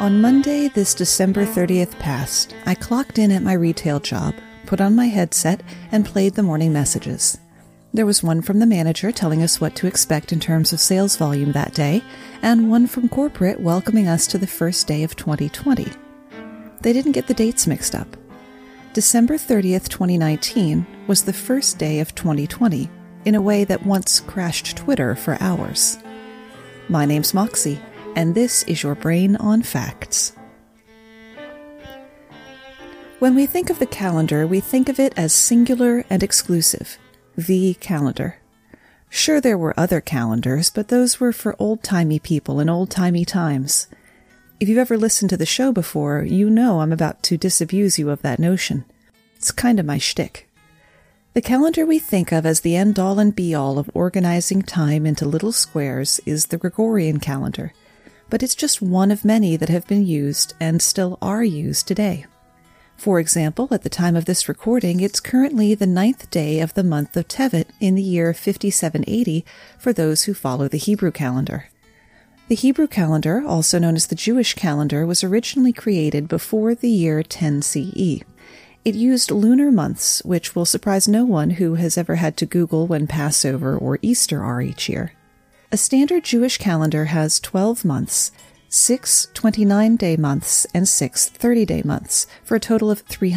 On Monday, this December 30th passed. I clocked in at my retail job, put on my headset, and played the morning messages. There was one from the manager telling us what to expect in terms of sales volume that day, and one from corporate welcoming us to the first day of 2020. They didn't get the dates mixed up. December 30th, 2019 was the first day of 2020, in a way that once crashed Twitter for hours. My name's Moxie, and this is your Brain on Facts. When we think of the calendar, we think of it as singular and exclusive, the calendar. Sure, there were other calendars, but those were for old-timey people in old-timey times. If you've ever listened to the show before, you know I'm about to disabuse you of that notion. It's kind of my shtick. The calendar we think of as the end-all and be-all of organizing time into little squares is the Gregorian calendar, but it's just one of many that have been used and still are used today. For example, at the time of this recording, it's currently the 9th day of the month of Tevet in the year 5780 for those who follow the Hebrew calendar. The Hebrew calendar, also known as the Jewish calendar, was originally created before the year 10 CE. It used lunar months, which will surprise no one who has ever had to Google when Passover or Easter are each year. A standard Jewish calendar has 12 months, 6 29-day months, and 6 30-day months, for a total of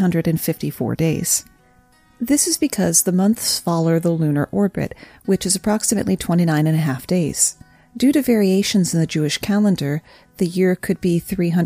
354 days. This is because the months follow the lunar orbit, which is approximately 29.5 days. Due to variations in the Jewish calendar, the year could be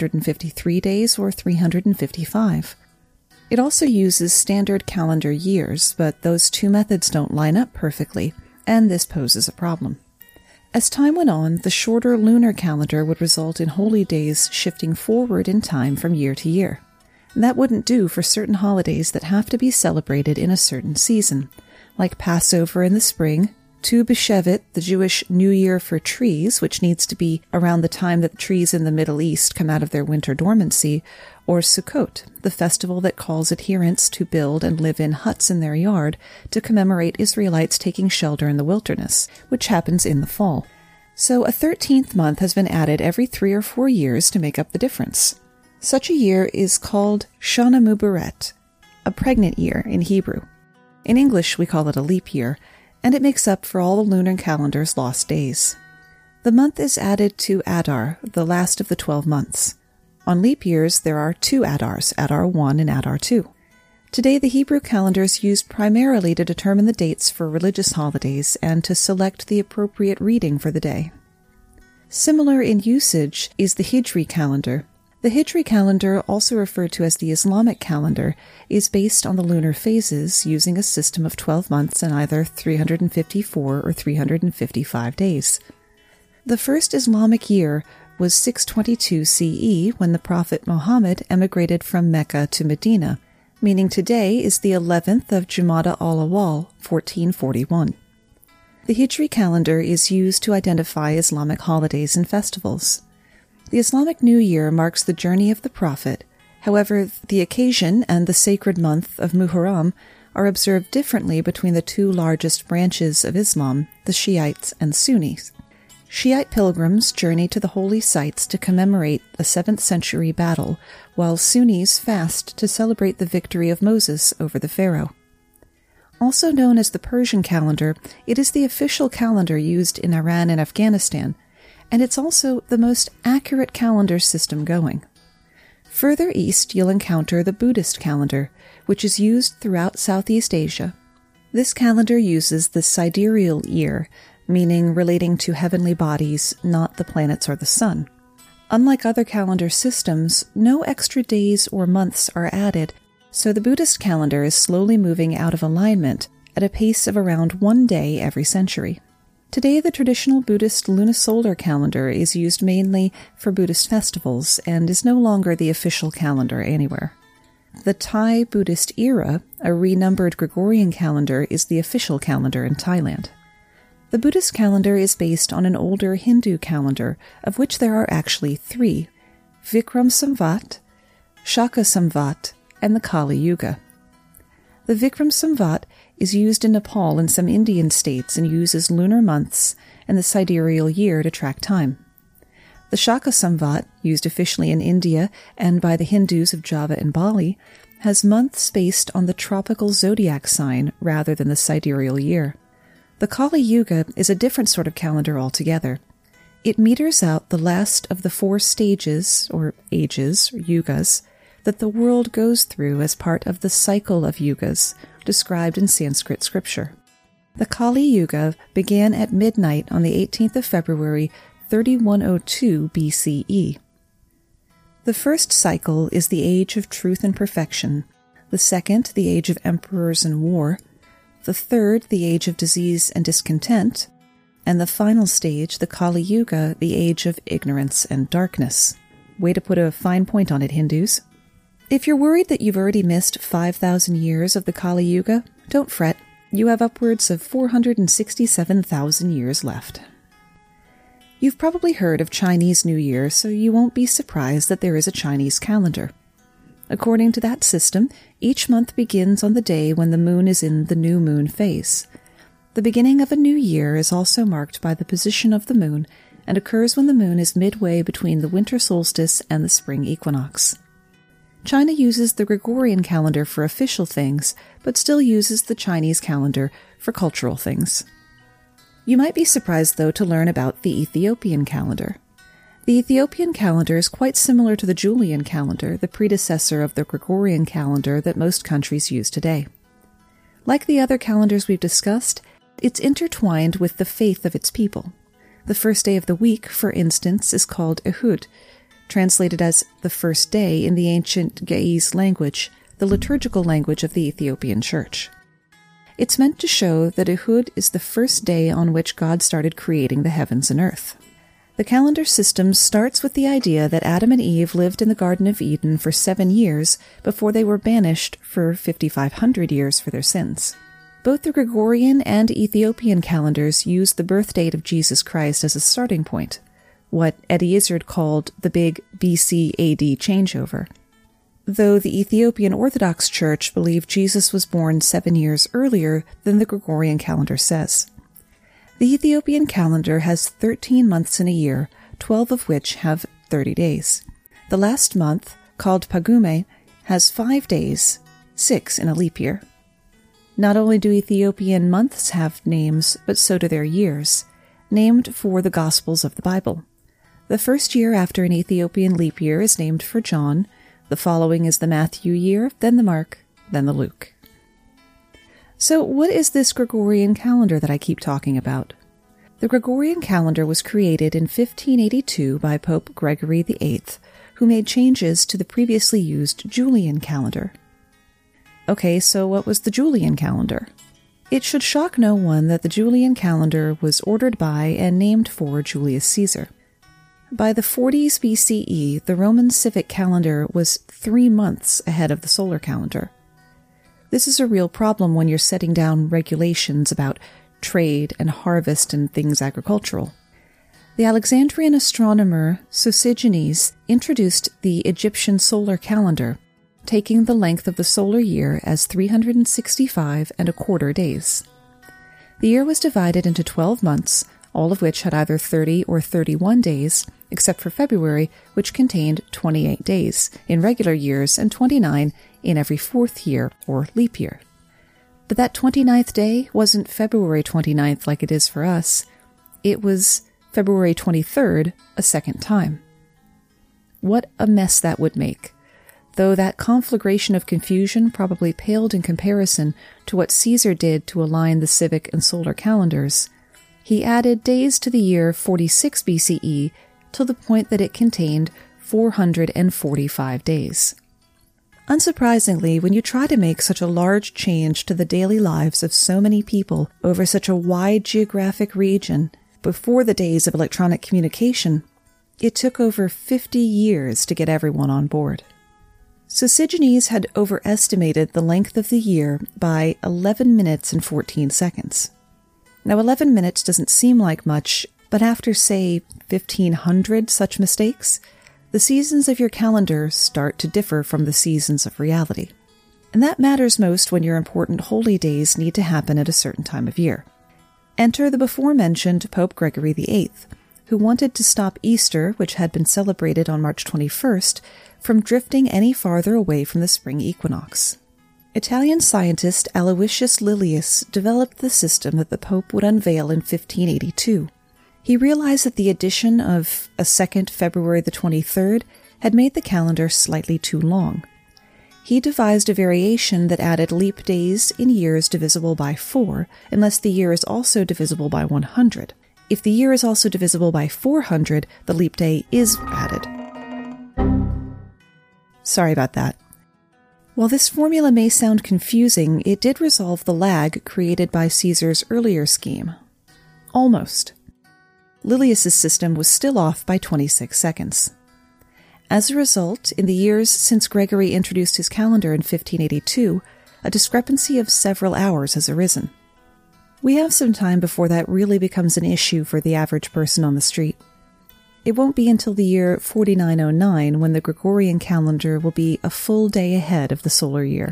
353 days or 355. It also uses standard calendar years, but those two methods don't line up perfectly, and this poses a problem. As time went on, the shorter lunar calendar would result in holy days shifting forward in time from year to year. That wouldn't do for certain holidays that have to be celebrated in a certain season, like Passover in the spring, Tu B'Shevat, the Jewish New Year for trees, which needs to be around the time that trees in the Middle East come out of their winter dormancy, or Sukkot, the festival that calls adherents to build and live in huts in their yard to commemorate Israelites taking shelter in the wilderness, which happens in the fall. So a 13th month has been added every 3 or 4 years to make up the difference. Such a year is called Shana Muberet, a pregnant year in Hebrew. In English, we call it a leap year, and it makes up for all the lunar calendar's lost days. The month is added to Adar, the last of the 12 months. On leap years, there are 2 Adars, Adar 1 and Adar 2. Today, the Hebrew calendar is used primarily to determine the dates for religious holidays and to select the appropriate reading for the day. Similar in usage is the Hijri calendar. The Hijri calendar, also referred to as the Islamic calendar, is based on the lunar phases using a system of 12 months and either 354 or 355 days. The first Islamic year was 622 CE when the Prophet Muhammad emigrated from Mecca to Medina, meaning today is the 11th of Jumada al-Awwal, 1441. The Hijri calendar is used to identify Islamic holidays and festivals. The Islamic New Year marks the journey of the Prophet. However, the occasion and the sacred month of Muharram are observed differently between the 2 largest branches of Islam, the Shiites and Sunnis. Shiite pilgrims journey to the holy sites to commemorate a 7th century battle, while Sunnis fast to celebrate the victory of Moses over the Pharaoh. Also known as the Persian calendar, it is the official calendar used in Iran and Afghanistan, and it's also the most accurate calendar system going. Further east, you'll encounter the Buddhist calendar, which is used throughout Southeast Asia. This calendar uses the sidereal year, meaning relating to heavenly bodies, not the planets or the sun. Unlike other calendar systems, no extra days or months are added, so the Buddhist calendar is slowly moving out of alignment at a pace of around 1 day every century. Today, the traditional Buddhist lunisolar calendar is used mainly for Buddhist festivals and is no longer the official calendar anywhere. The Thai Buddhist era, a renumbered Gregorian calendar, is the official calendar in Thailand. The Buddhist calendar is based on an older Hindu calendar, of which there are actually 3, Vikram Samvat, Shaka Samvat, and the Kali Yuga. The Vikram Samvat is used in Nepal and some Indian states and uses lunar months and the sidereal year to track time. The Shaka Samvat, used officially in India and by the Hindus of Java and Bali, has months based on the tropical zodiac sign rather than the sidereal year. The Kali Yuga is a different sort of calendar altogether. It meters out the last of the 4 stages, or ages, or yugas, that the world goes through as part of the cycle of yugas described in Sanskrit scripture. The Kali Yuga began at midnight on the 18th of February, 3102 BCE. The first cycle is the age of truth and perfection, the second the age of emperors and war, the third the age of disease and discontent, and the final stage, the Kali Yuga, the age of ignorance and darkness. Way to put a fine point on it, Hindus. If you're worried that you've already missed 5,000 years of the Kali Yuga, don't fret. You have upwards of 467,000 years left. You've probably heard of Chinese New Year, so you won't be surprised that there is a Chinese calendar. According to that system, each month begins on the day when the moon is in the new moon phase. The beginning of a new year is also marked by the position of the moon and occurs when the moon is midway between the winter solstice and the spring equinox. China uses the Gregorian calendar for official things, but still uses the Chinese calendar for cultural things. You might be surprised, though, to learn about the Ethiopian calendar. The Ethiopian calendar is quite similar to the Julian calendar, the predecessor of the Gregorian calendar that most countries use today. Like the other calendars we've discussed, it's intertwined with the faith of its people. The first day of the week, for instance, is called Ehud, translated as the first day in the ancient Ge'ez language, the liturgical language of the Ethiopian Church. It's meant to show that Ehud is the first day on which God started creating the heavens and earth. The calendar system starts with the idea that Adam and Eve lived in the Garden of Eden for 7 years before they were banished for 5,500 years for their sins. Both the Gregorian and Ethiopian calendars use the birth date of Jesus Christ as a starting point, what Eddie Izzard called the big BC AD changeover. Though the Ethiopian Orthodox Church believed Jesus was born 7 years earlier than the Gregorian calendar says. The Ethiopian calendar has 13 months in a year, 12 of which have 30 days. The last month, called Pagume, has 5 days, 6 in a leap year. Not only do Ethiopian months have names, but so do their years, named for the Gospels of the Bible. The first year after an Ethiopian leap year is named for John, the following is the Matthew year, then the Mark, then the Luke. So what is this Gregorian calendar that I keep talking about? The Gregorian calendar was created in 1582 by Pope Gregory VIII, who made changes to the previously used Julian calendar. Okay, so what was the Julian calendar? It should shock no one that the Julian calendar was ordered by and named for Julius Caesar. By the 40s BCE, the Roman civic calendar was 3 months ahead of the solar calendar. This is a real problem when you're setting down regulations about trade and harvest and things agricultural. The Alexandrian astronomer Sosigenes introduced the Egyptian solar calendar, taking the length of the solar year as 365 and a quarter days. The year was divided into 12 months, all of which had either 30 or 31 days, except for February, which contained 28 days in regular years and 29 in every 4th year, or leap year. But that 29th day wasn't February 29th like it is for us. It was February 23rd a second time. What a mess that would make, though that conflagration of confusion probably paled in comparison to what Caesar did to align the civic and solar calendars. He added days to the year 46 BCE to the point that it contained 445 days. Unsurprisingly, when you try to make such a large change to the daily lives of so many people over such a wide geographic region before the days of electronic communication, it took over 50 years to get everyone on board. Sosigenes had overestimated the length of the year by 11 minutes and 14 seconds. Now, 11 minutes doesn't seem like much, but after, say, 1,500 such mistakes, the seasons of your calendar start to differ from the seasons of reality. And that matters most when your important holy days need to happen at a certain time of year. Enter the before-mentioned Pope Gregory VIII, who wanted to stop Easter, which had been celebrated on March 21st, from drifting any farther away from the spring equinox. Italian scientist Aloysius Lilius developed the system that the Pope would unveil in 1582. He realized that the addition of a second February the 23rd had made the calendar slightly too long. He devised a variation that added leap days in years divisible by 4, unless the year is also divisible by 100. If the year is also divisible by 400, the leap day is added. Sorry about that. While this formula may sound confusing, it did resolve the lag created by Caesar's earlier scheme. Almost. Lilius's system was still off by 26 seconds. As a result, in the years since Gregory introduced his calendar in 1582, a discrepancy of several hours has arisen. We have some time before that really becomes an issue for the average person on the street. It won't be until the year 4909 when the Gregorian calendar will be a full day ahead of the solar year.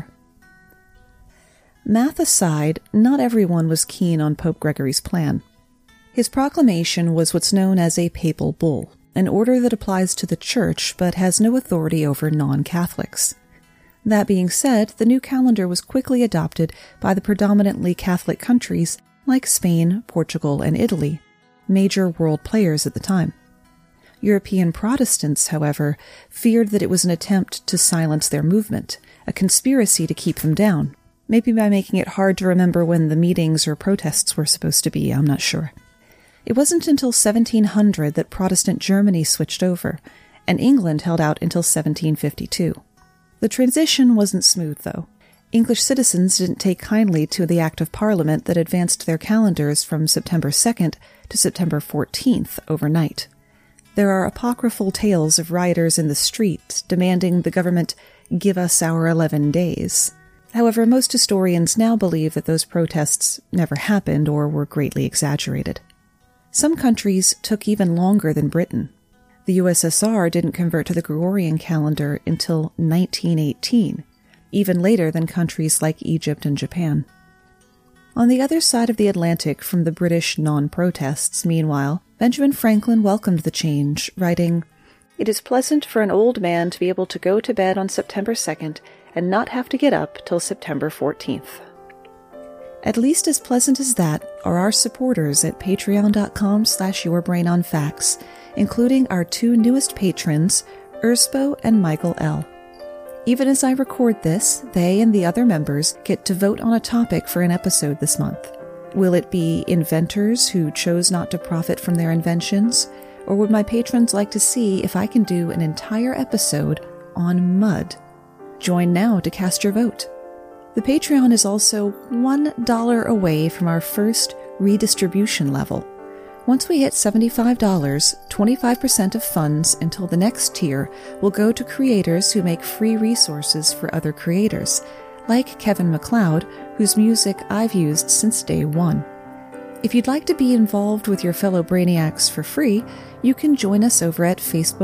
Math aside, not everyone was keen on Pope Gregory's plan. His proclamation was what's known as a papal bull, an order that applies to the Church but has no authority over non-Catholics. That being said, the new calendar was quickly adopted by the predominantly Catholic countries like Spain, Portugal, and Italy, major world players at the time. European Protestants, however, feared that it was an attempt to silence their movement, a conspiracy to keep them down, maybe by making it hard to remember when the meetings or protests were supposed to be, I'm not sure. It wasn't until 1700 that Protestant Germany switched over, and England held out until 1752. The transition wasn't smooth, though. English citizens didn't take kindly to the Act of Parliament that advanced their calendars from September 2nd to September 14th overnight. There are apocryphal tales of rioters in the street demanding the government give us our 11 days. However, most historians now believe that those protests never happened or were greatly exaggerated. Some countries took even longer than Britain. The USSR didn't convert to the Gregorian calendar until 1918, even later than countries like Egypt and Japan. On the other side of the Atlantic from the British non-protests, meanwhile, Benjamin Franklin welcomed the change, writing, "It is pleasant for an old man to be able to go to bed on September 2nd and not have to get up till September 14th. At least as pleasant as that are our supporters at patreon.com/yourbrainonfacts, including our two newest patrons, Urspo and Michael L. Even as I record this, they and the other members get to vote on a topic for an episode this month. Will it be inventors who chose not to profit from their inventions? Or would my patrons like to see if I can do an entire episode on mud? Join now to cast your vote. The Patreon is also $1 away from our first redistribution level. Once we hit $75, 25% of funds until the next tier will go to creators who make free resources for other creators, like Kevin MacLeod, whose music I've used since day one. If you'd like to be involved with your fellow Brainiacs for free, you can join us over at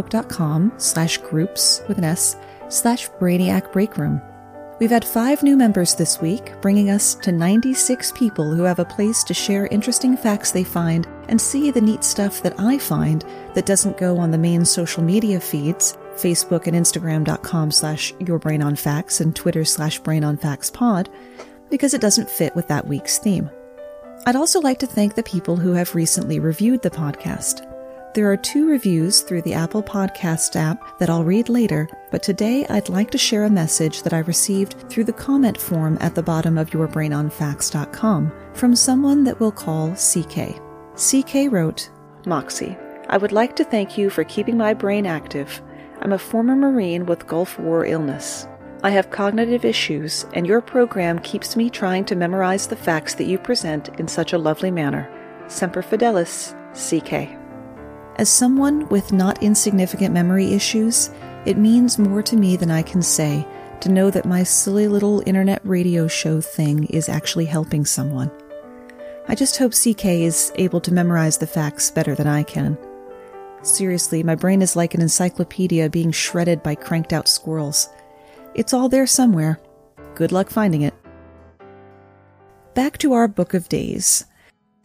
facebook.com/groups/Brainiac Breakroom. We've had 5 new members this week, bringing us to 96 people who have a place to share interesting facts they find and see the neat stuff that I find that doesn't go on the main social media feeds, Facebook and Instagram.com/yourbrainonfacts and Twitter/brainonfactspod, because it doesn't fit with that week's theme. I'd also like to thank the people who have recently reviewed the podcast. There are 2 reviews through the Apple Podcast app that I'll read later, but today I'd like to share a message that I received through the comment form at the bottom of yourbrainonfacts.com from someone that we'll call CK. CK wrote, "Moxie, I would like to thank you for keeping my brain active. I'm a former Marine with Gulf War illness. I have cognitive issues, and your program keeps me trying to memorize the facts that you present in such a lovely manner. Semper Fidelis, CK." As someone with not insignificant memory issues, it means more to me than I can say to know that my silly little internet radio show thing is actually helping someone. I just hope CK is able to memorize the facts better than I can. Seriously, my brain is like an encyclopedia being shredded by cranked-out squirrels. It's all there somewhere. Good luck finding it. Back to our Book of Days.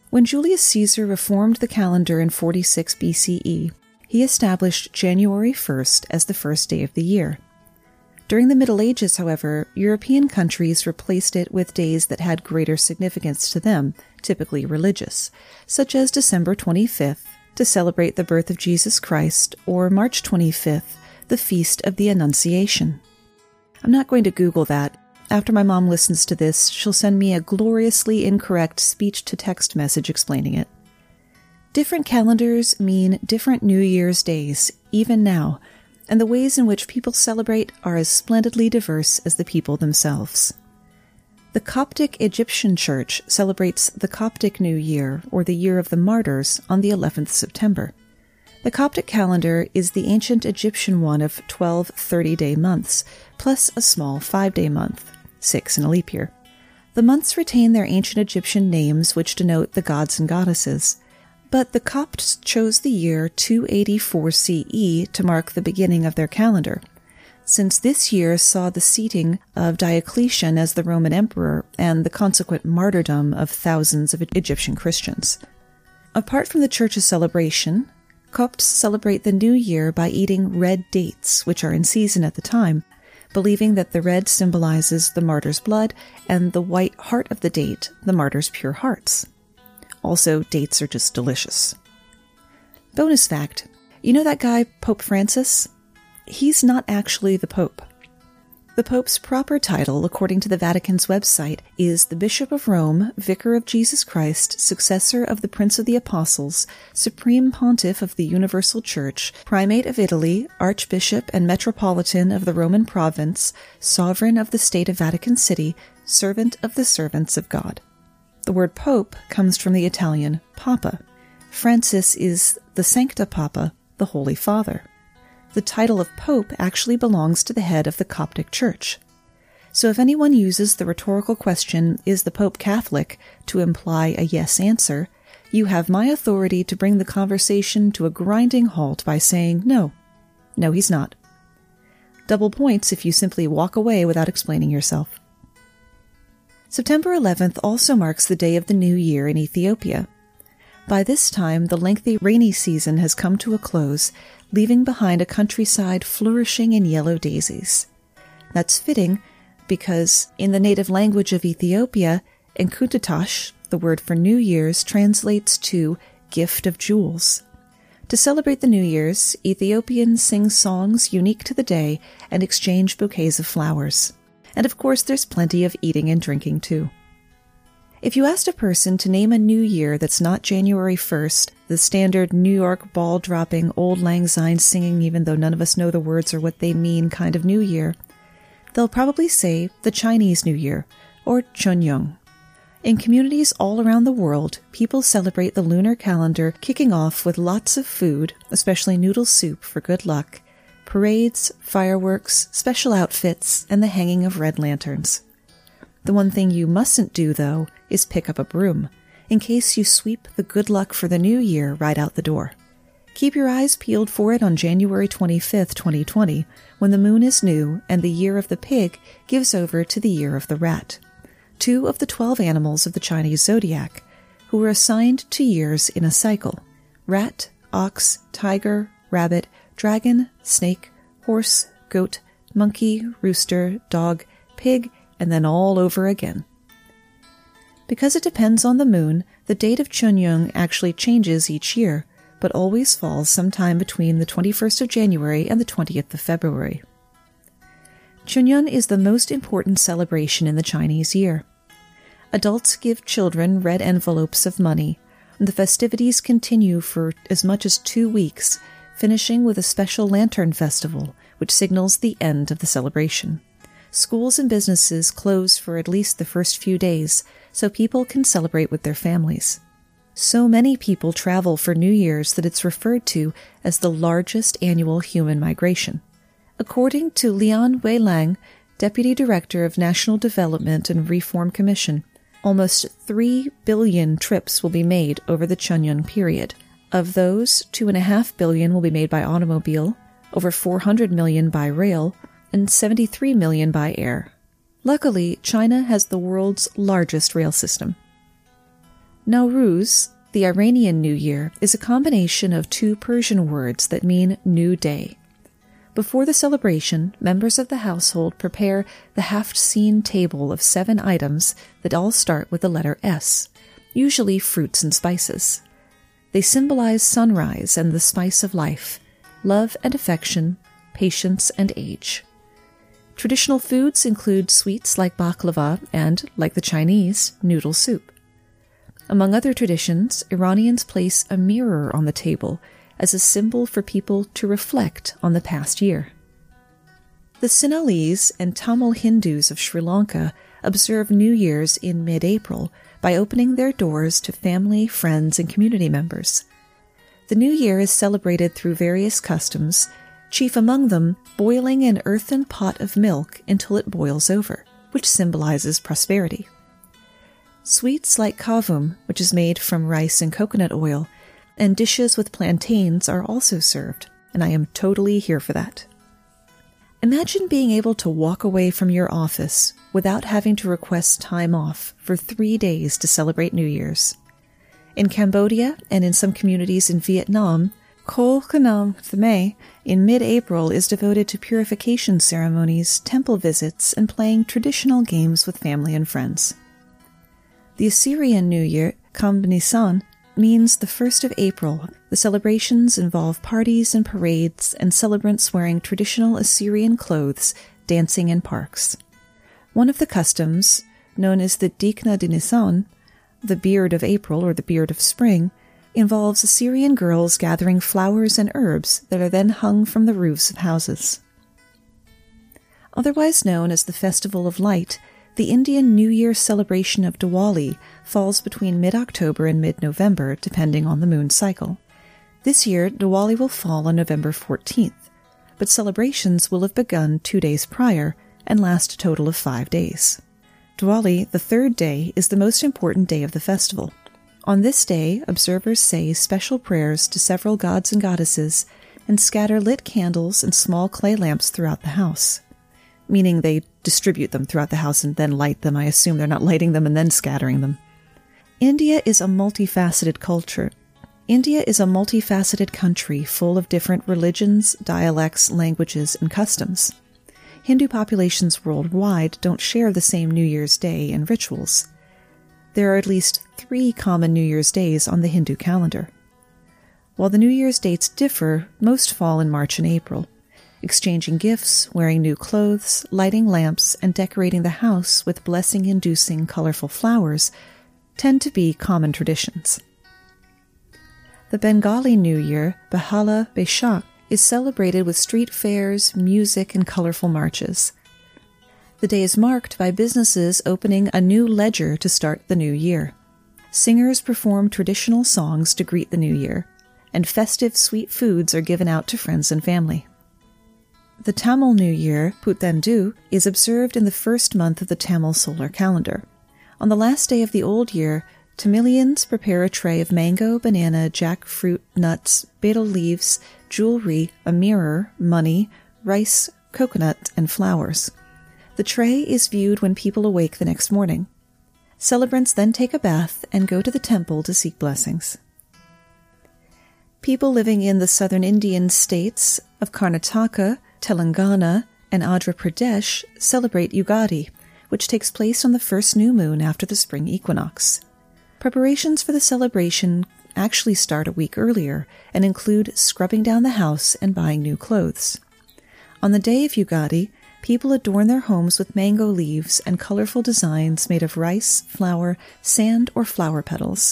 When Julius Caesar reformed the calendar in 46 BCE, he established January 1st as the first day of the year. During the Middle Ages, however, European countries replaced it with days that had greater significance to them, typically religious, such as December 25th, to celebrate the birth of Jesus Christ, or March 25th, the Feast of the Annunciation. I'm not going to Google that. After my mom listens to this, she'll send me a gloriously incorrect speech-to-text message explaining it. Different calendars mean different New Year's days, even now, and the ways in which people celebrate are as splendidly diverse as the people themselves. The Coptic Egyptian Church celebrates the Coptic New Year, or the Year of the Martyrs, on the 11th September. The Coptic calendar is the ancient Egyptian one of 12 30-day months, plus a small 5-day month, 6 in a leap year. The months retain their ancient Egyptian names, which denote the gods and goddesses. But the Copts chose the year 284 CE to mark the beginning of their calendar, since this year saw the seating of Diocletian as the Roman emperor and the consequent martyrdom of thousands of Egyptian Christians. Apart from the church's celebration, Copts celebrate the new year by eating red dates, which are in season at the time, believing that the red symbolizes the martyr's blood and the white heart of the date, the martyr's pure hearts. Also, dates are just delicious. Bonus fact, you know that guy, Pope Francis? He's not actually the Pope. The Pope's proper title, according to the Vatican's website, is the Bishop of Rome, Vicar of Jesus Christ, Successor of the Prince of the Apostles, Supreme Pontiff of the Universal Church, Primate of Italy, Archbishop and Metropolitan of the Roman Province, Sovereign of the State of Vatican City, Servant of the Servants of God. The word Pope comes from the Italian Papa. Francis is the Sancta Papa, the Holy Father. The title of Pope actually belongs to the head of the Coptic Church. So if anyone uses the rhetorical question, "Is the Pope Catholic?" to imply a yes answer, you have my authority to bring the conversation to a grinding halt by saying, no, he's not. Double points if you simply walk away without explaining yourself. September 11th also marks the day of the New Year in Ethiopia. By this time, the lengthy rainy season has come to a close, leaving behind a countryside flourishing in yellow daisies. That's fitting because in the native language of Ethiopia, Enkuntatash, the word for New Year's, translates to gift of jewels. To celebrate the New Year's, Ethiopians sing songs unique to the day and exchange bouquets of flowers. And of course, there's plenty of eating and drinking, too. If you asked a person to name a new year that's not January 1st, the standard New York ball-dropping, Old Lang Syne singing even though none of us know the words or what they mean kind of New Year, they'll probably say the Chinese New Year, or Chunyong. In communities all around the world, people celebrate the lunar calendar kicking off with lots of food, especially noodle soup for good luck, parades, fireworks, special outfits, and the hanging of red lanterns. The one thing you mustn't do, though, is pick up a broom, in case you sweep the good luck for the new year right out the door. Keep your eyes peeled for it on January 25th, 2020, when the moon is new and the year of the pig gives over to the year of the rat, 2 of the 12 animals of the Chinese zodiac, who were assigned to years in a cycle: rat, ox, tiger, rabbit, dragon, snake, horse, goat, monkey, rooster, dog, pig, and then all over again. Because it depends on the moon, the date of Chunyong actually changes each year, but always falls sometime between the 21st of January and the 20th of February. Chunyong is the most important celebration in the Chinese year. Adults give children red envelopes of money, and the festivities continue for as much as 2 weeks, finishing with a special lantern festival, which signals the end of the celebration. Schools and businesses close for at least the first few days, so people can celebrate with their families. So many people travel for New Year's that it's referred to as the largest annual human migration. According to Lian Weilang, Deputy Director of National Development and Reform Commission, almost 3 billion trips will be made over the Chunyong period. Of those, 2.5 billion will be made by automobile, over 400 million by rail, and 73 million by air. Luckily, China has the world's largest rail system. Nowruz, the Iranian New Year, is a combination of two Persian words that mean new day. Before the celebration, members of the household prepare the haft-seen table of 7 items that all start with the letter S, usually fruits and spices. They symbolize sunrise and the spice of life, love and affection, patience and age. Traditional foods include sweets like baklava and, like the Chinese, noodle soup. Among other traditions, Iranians place a mirror on the table as a symbol for people to reflect on the past year. The Sinhalese and Tamil Hindus of Sri Lanka observe New Year's in mid-April by opening their doors to family, friends, and community members. The New Year is celebrated through various customs, chief among them boiling an earthen pot of milk until it boils over, which symbolizes prosperity. Sweets like kavum, which is made from rice and coconut oil, and dishes with plantains are also served, and I am totally here for that. Imagine being able to walk away from your office without having to request time off for 3 days to celebrate New Year's. In Cambodia and in some communities in Vietnam, Kol Khanam Thmay in mid-April is devoted to purification ceremonies, temple visits, and playing traditional games with family and friends. The Assyrian New Year, Kam Nisan, means the 1st of April. The celebrations involve parties and parades and celebrants wearing traditional Assyrian clothes, dancing in parks. One of the customs, known as the Dikna de Nisan, the beard of April or the beard of spring, involves Assyrian girls gathering flowers and herbs that are then hung from the roofs of houses. Otherwise known as the Festival of Light, the Indian New Year celebration of Diwali falls between mid-October and mid-November, depending on the moon cycle. This year, Diwali will fall on November 14th, but celebrations will have begun 2 days prior and last a total of 5 days. Diwali, the 3rd day, is the most important day of the festival. On this day, observers say special prayers to several gods and goddesses and scatter lit candles and small clay lamps throughout the house. Meaning they distribute them throughout the house and then light them. I assume they're not lighting them and then scattering them. India is a multifaceted culture. India is a multifaceted country full of different religions, dialects, languages, and customs. Hindu populations worldwide don't share the same New Year's Day and rituals. There are at least 3 common New Year's days on the Hindu calendar. While the New Year's dates differ, most fall in March and April. Exchanging gifts, wearing new clothes, lighting lamps, and decorating the house with blessing-inducing colorful flowers tend to be common traditions. The Bengali New Year, Bahala Baishakh, is celebrated with street fairs, music, and colorful marches. The day is marked by businesses opening a new ledger to start the new year. Singers perform traditional songs to greet the new year, and festive sweet foods are given out to friends and family. The Tamil New Year, Puthandu, is observed in the first month of the Tamil solar calendar. On the last day of the old year, Tamilians prepare a tray of mango, banana, jackfruit, nuts, betel leaves, jewelry, a mirror, money, rice, coconut, and flowers. The tray is viewed when people awake the next morning. Celebrants then take a bath and go to the temple to seek blessings. People living in the southern Indian states of Karnataka, Telangana, and Andhra Pradesh celebrate Ugadi, which takes place on the first new moon after the spring equinox. Preparations for the celebration actually start a week earlier and include scrubbing down the house and buying new clothes. On the day of Ugadi, people adorn their homes with mango leaves and colorful designs made of rice, flour, sand, or flower petals.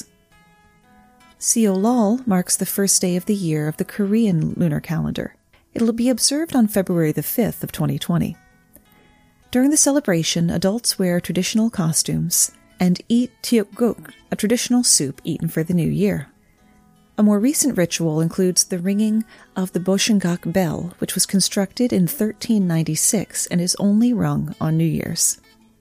Seolal marks the first day of the year of the Korean lunar calendar. It'll be observed on February the 5th of 2020. During the celebration, adults wear traditional costumes and eat tteokguk, a traditional soup eaten for the new year. A more recent ritual includes the ringing of the Boshengak bell, which was constructed in 1396 and is only rung on New Year's.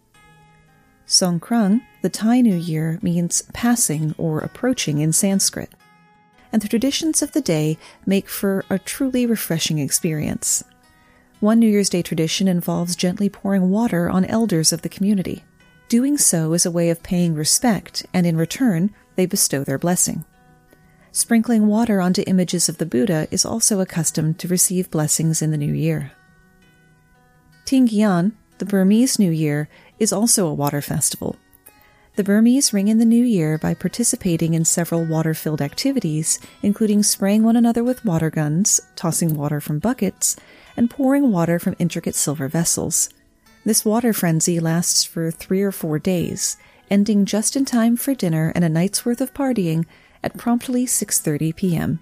Songkran, the Thai New Year, means passing or approaching in Sanskrit, and the traditions of the day make for a truly refreshing experience. One New Year's Day tradition involves gently pouring water on elders of the community. Doing so is a way of paying respect, and in return, they bestow their blessing. Sprinkling water onto images of the Buddha is also a custom to receive blessings in the new year. Tingyan, the Burmese New Year, is also a water festival. The Burmese ring in the new year by participating in several water-filled activities, including spraying one another with water guns, tossing water from buckets, and pouring water from intricate silver vessels. This water frenzy lasts for 3 or 4 days, ending just in time for dinner and a night's worth of partying at promptly 6:30 p.m.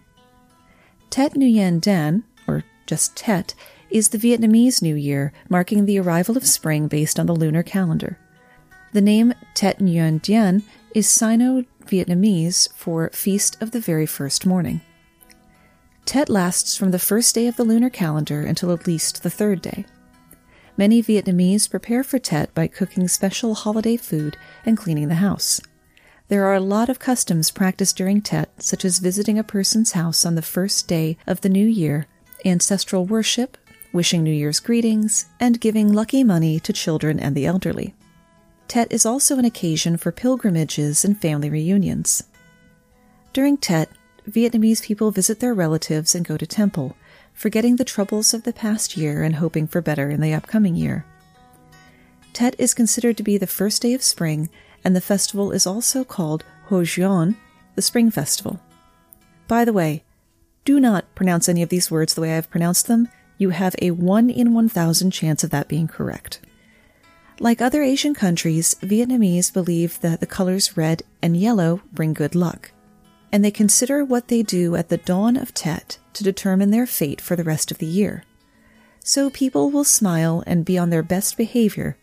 Tet Nguyen Dan, or just Tet, is the Vietnamese New Year, marking the arrival of spring based on the lunar calendar. The name Tet Nguyen Dien is Sino-Vietnamese for Feast of the Very First Morning. Tet lasts from the first day of the lunar calendar until at least the 3rd day. Many Vietnamese prepare for Tet by cooking special holiday food and cleaning the house. There are a lot of customs practiced during Tet, such as visiting a person's house on the first day of the new year, ancestral worship, wishing New Year's greetings, and giving lucky money to children and the elderly. Tet is also an occasion for pilgrimages and family reunions. During Tet, Vietnamese people visit their relatives and go to temple, forgetting the troubles of the past year and hoping for better in the upcoming year. Tet is considered to be the first day of spring, and the festival is also called Ho Gion, the Spring Festival. By the way, do not pronounce any of these words the way I've pronounced them. You have a 1 in 1,000 chance of that being correct. Like other Asian countries, Vietnamese believe that the colors red and yellow bring good luck, and they consider what they do at the dawn of Tet to determine their fate for the rest of the year. So people will smile and be on their best behavior.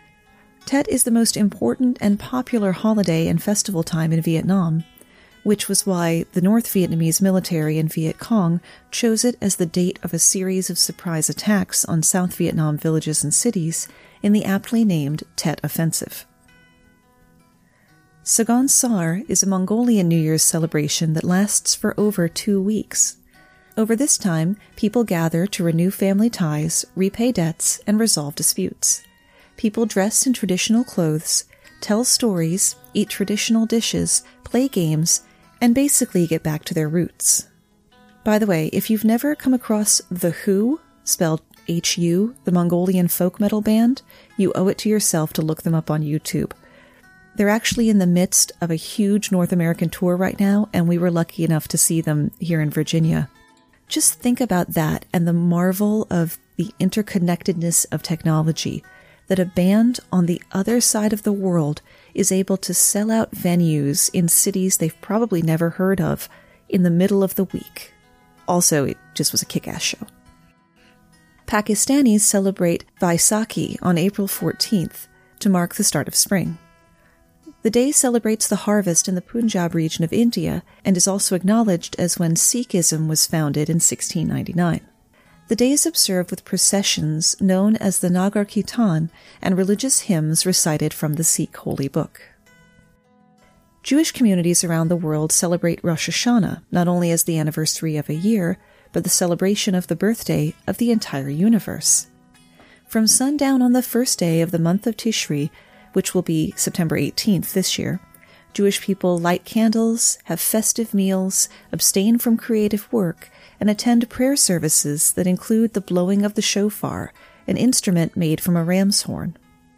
Tet is the most important and popular holiday and festival time in Vietnam, which was why the North Vietnamese military and Viet Cong chose it as the date of a series of surprise attacks on South Vietnam villages and cities in the aptly named Tet Offensive. Sagon Sar is a Mongolian New Year's celebration that lasts for over 2 weeks. Over this time, people gather to renew family ties, repay debts, and resolve disputes. People dress in traditional clothes, tell stories, eat traditional dishes, play games, and basically get back to their roots. By the way, if you've never come across The Who, spelled H-U, the Mongolian folk metal band, you owe it to yourself to look them up on YouTube. They're actually in the midst of a huge North American tour right now, and we were lucky enough to see them here in Virginia. Just think about that and the marvel of the interconnectedness of technology, that a band on the other side of the world is able to sell out venues in cities they've probably never heard of in the middle of the week. Also, it just was a kick-ass show. Pakistanis celebrate Vaisakhi on April 14th to mark the start of spring. The day celebrates the harvest in the Punjab region of India and is also acknowledged as when Sikhism was founded in 1699. The day is observed with processions known as the Nagar Kirtan and religious hymns recited from the Sikh holy book. Jewish communities around the world celebrate Rosh Hashanah not only as the anniversary of a year, but the celebration of the birthday of the entire universe. From sundown on the first day of the month of Tishri, which will be September 18th this year, Jewish people light candles, have festive meals, abstain from creative work, and attend prayer services that include the blowing of the shofar, an instrument made from a ram's horn.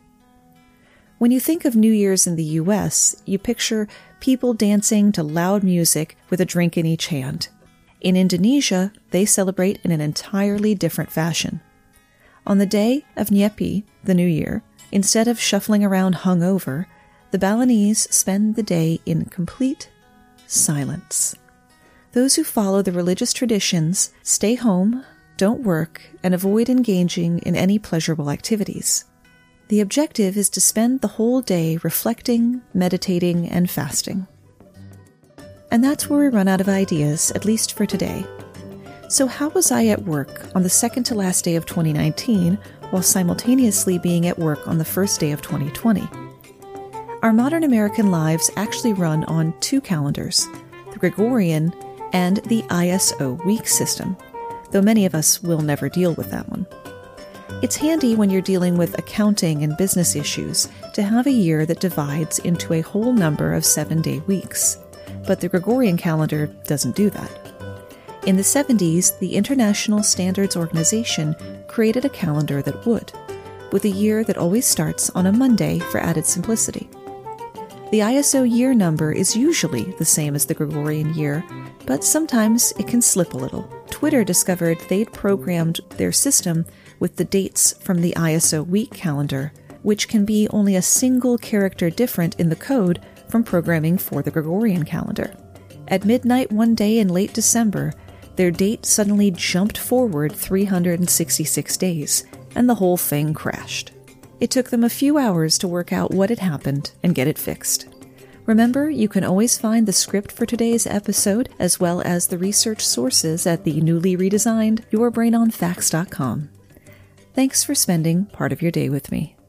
When you think of New Year's in the U.S., you picture people dancing to loud music with a drink in each hand. In Indonesia, they celebrate in an entirely different fashion. On the day of Nyepi, the New Year, instead of shuffling around hungover, the Balinese spend the day in complete silence. Those who follow the religious traditions stay home, don't work, and avoid engaging in any pleasurable activities. The objective is to spend the whole day reflecting, meditating, and fasting. And that's where we run out of ideas, at least for today. So how was I at work on the second to last day of 2019 while simultaneously being at work on the first day of 2020? Our modern American lives actually run on 2 calendars, the Gregorian and the ISO week system, though many of us will never deal with that one. It's handy when you're dealing with accounting and business issues to have a year that divides into a whole number of 7-day weeks. but the Gregorian calendar doesn't do that. In the 70s, the International Standards Organization created a calendar that would, with a year that always starts on a Monday for added simplicity. The ISO year number is usually the same as the Gregorian year, but sometimes it can slip a little. Twitter discovered they'd programmed their system with the dates from the ISO week calendar, which can be only a single character different in the code from programming for the Gregorian calendar. At midnight one day in late December, their date suddenly jumped forward 366 days, and the whole thing crashed. It took them a few hours to work out what had happened and get it fixed. Remember, you can always find the script for today's episode, as well as the research sources at the newly redesigned yourbrainonfacts.com. Thanks for spending part of your day with me.